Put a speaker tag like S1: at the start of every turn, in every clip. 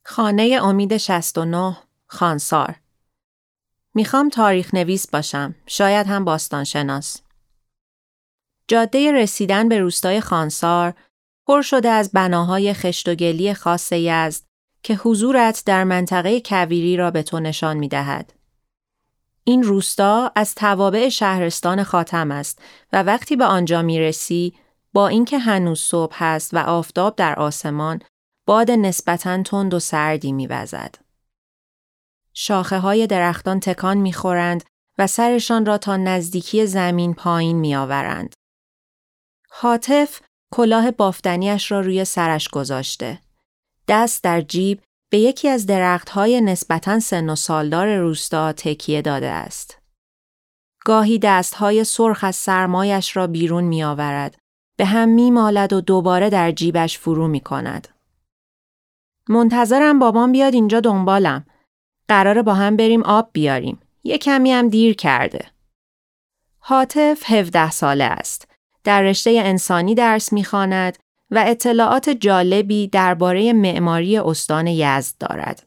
S1: خانه امید 69 خانسار. میخوام تاریخ نویس باشم، شاید هم باستانشناس. جاده رسیدن به روستای خانسار پر شده از بناهای خشت و گلی خاص یزد که حضورت در منطقه کویری را به تو نشان میدهد. این روستا از توابع شهرستان خاتم است و وقتی به آنجا میرسی، با اینکه هنوز صبح است و آفتاب در آسمان، باد نسبتاً تند و سردی می‌وزد. شاخه‌های درختان تکان می‌خورند و سرشان را تا نزدیکی زمین پایین می‌آورند. هاتف کلاه بافتنیش را روی سرش گذاشته. دست در جیب به یکی از درخت‌های نسبتاً سن و سالدار روستا تکیه داده است. گاهی دست‌های سرخ از سرمایش را بیرون می‌آورد، به هم می‌مالد و دوباره در جیبش فرو می‌کند. منتظرم بابام بیاد اینجا دنبالم. قراره با هم بریم آب بیاریم. یه کمی هم دیر کرده. هاتف 17 ساله است. در رشته انسانی درس می‌خواند و اطلاعات جالبی درباره معماری استان یزد دارد.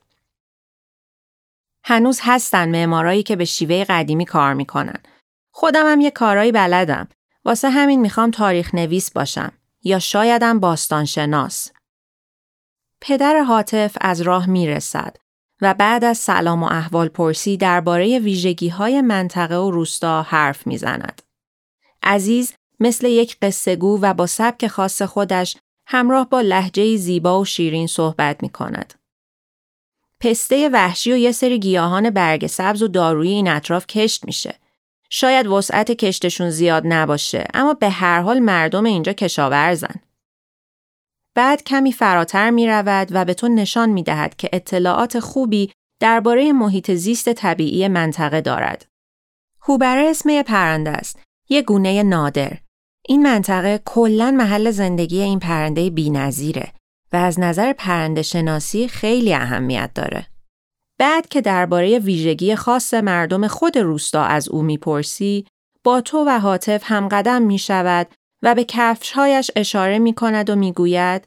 S1: هنوز هستن معمارایی که به شیوه قدیمی کار می‌کنن. خودم هم یه کارایی بلدم. واسه همین می‌خوام تاریخ نویس باشم یا شایدم باستانشناس. پدر هاتف از راه میرسد و بعد از سلام و احوال پرسی درباره ویژگی‌های منطقه و روستا حرف میزند. عزیز مثل یک قصه‌گو و با سبک خاص خودش همراه با لهجه‌ای زیبا و شیرین صحبت می‌کند. پسته وحشی و یه سری گیاهان برگ سبز و دارویی این اطراف کشت میشه. شاید وسعت کشتشون زیاد نباشه، اما به هر حال مردم اینجا کشاورزن. بعد کمی فراتر می رود و به تو نشان می دهد که اطلاعات خوبی درباره محیط زیست طبیعی منطقه دارد. هوبره اسم یه پرنده است، یه گونه نادر. این منطقه کلاً محل زندگی این پرنده بی‌نظیره و از نظر پرنده شناسی خیلی اهمیت داره. بعد که درباره ویژگی خاص مردم خود روستا از او می پرسی، با تو و هاتف همقدم می شود و به کفش‌هایش اشاره می‌کند و می‌گوید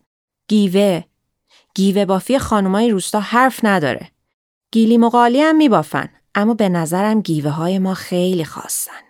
S1: گیوه بافی خانمای روستا حرف نداره. گیلی مقالی هم می‌بافن، اما به نظرم گیوه‌های ما خیلی خاصن.